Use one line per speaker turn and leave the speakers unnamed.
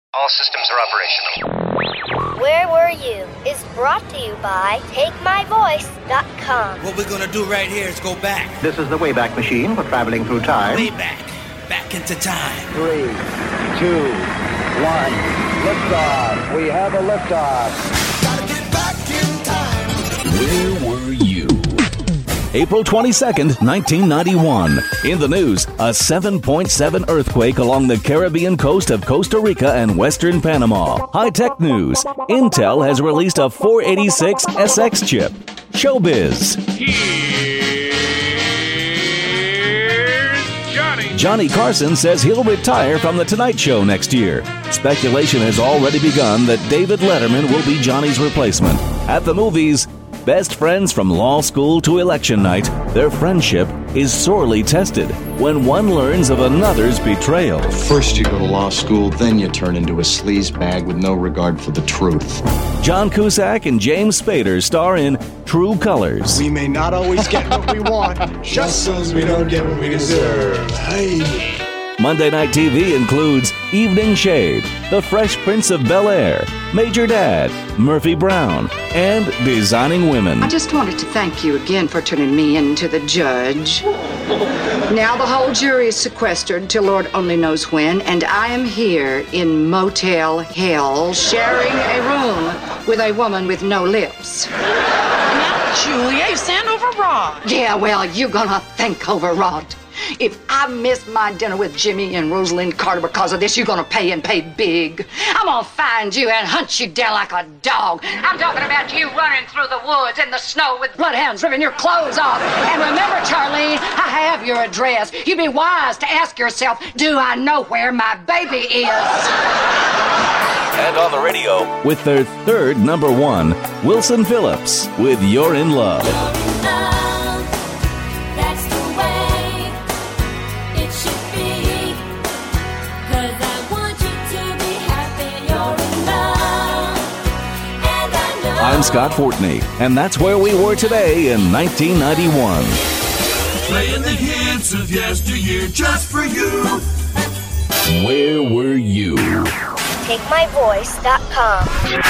All systems are operational.
Where Were You is brought to you by TakeMyVoice.com.
What we're gonna do right here is go back.
This is the Wayback Machine for traveling through time.
Way back. Back into time.
3, 2, 1. Liftoff. We have a liftoff.
Gotta get back in time.
Where were you? April 22nd, 1991. In the news, a 7.7 earthquake along the Caribbean coast of Costa Rica and western Panama. High-tech news. Intel has released a 486 SX chip. Showbiz. Johnny Carson says he'll retire from The Tonight Show next year. Speculation has already begun that David Letterman will be Johnny's replacement. At the movies, best friends from law school to election night, their friendship is sorely tested when one learns of another's betrayal.
First you go to law school, then you turn into a sleazebag with no regard for the truth.
John Cusack and James Spader star in True Colors.
We may not always get what we want, just as we don't get what we deserve. Hey.
Monday Night TV includes Evening Shade, The Fresh Prince of Bel-Air, Major Dad, Murphy Brown, and Designing Women.
I just wanted to thank you again for turning me into the judge. Now the whole jury is sequestered till Lord only knows when, and I am here in Motel Hell, sharing a room with a woman with no lips.
Now, Julia, you sound overwrought.
Yeah, well, you're gonna think overwrought. If I miss my dinner with Jimmy and Rosalind Carter because of this, you're gonna pay and pay big. I'm gonna find you and hunt you down like a dog. I'm talking about you running through the woods in the snow with bloodhounds ripping your clothes off. And remember, Charlene, I have your address. You'd be wise to ask yourself, do I know where my baby is?
And on the radio, with their third number one, Wilson Phillips with You're in Love. I'm Scott Fortney, and that's where we were today in 1991.
Playing the hits of yesteryear just for you.
Where were you?
TakeMyVoice.com.